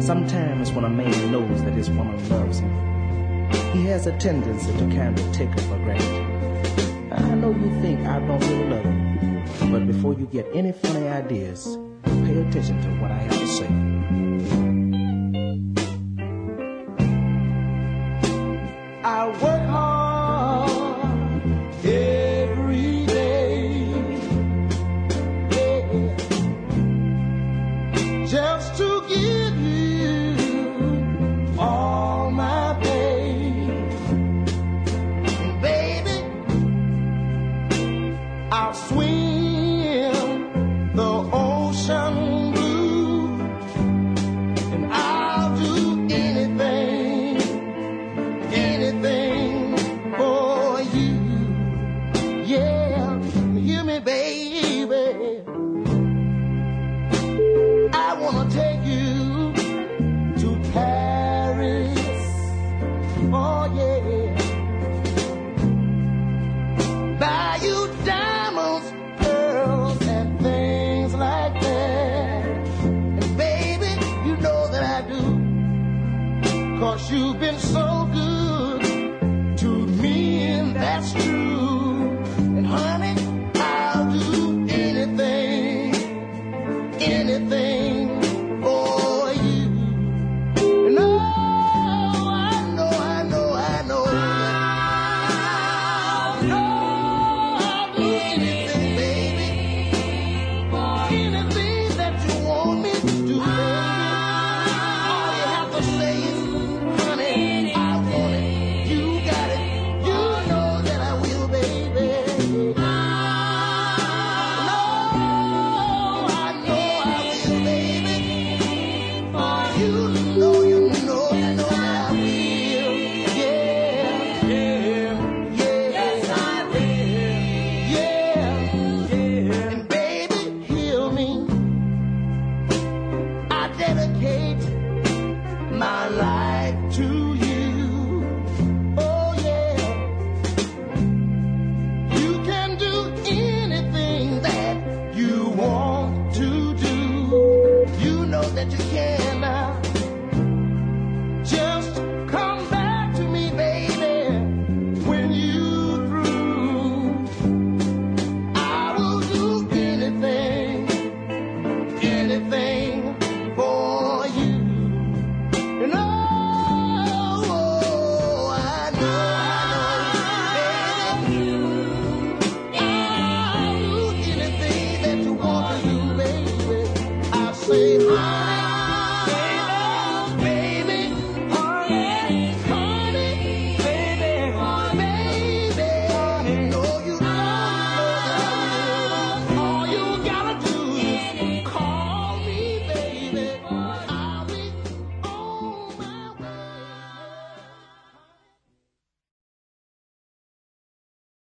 Sometimes when a man knows that his woman loves him, he has a tendency to kind of take her for granted. I know you think I don't really love you, but before you get any funny ideas, pay attention to what I have to say. I work hard every day, yeah, just to give you all my pay. And baby, I'll swim the ocean blue, and I'll do anything for you. Yeah, hear me, baby. I wanna take you to Paris. Oh yeah. Buy you diamonds, pearls, and things like that. And baby, you know that I do, 'cause you've been so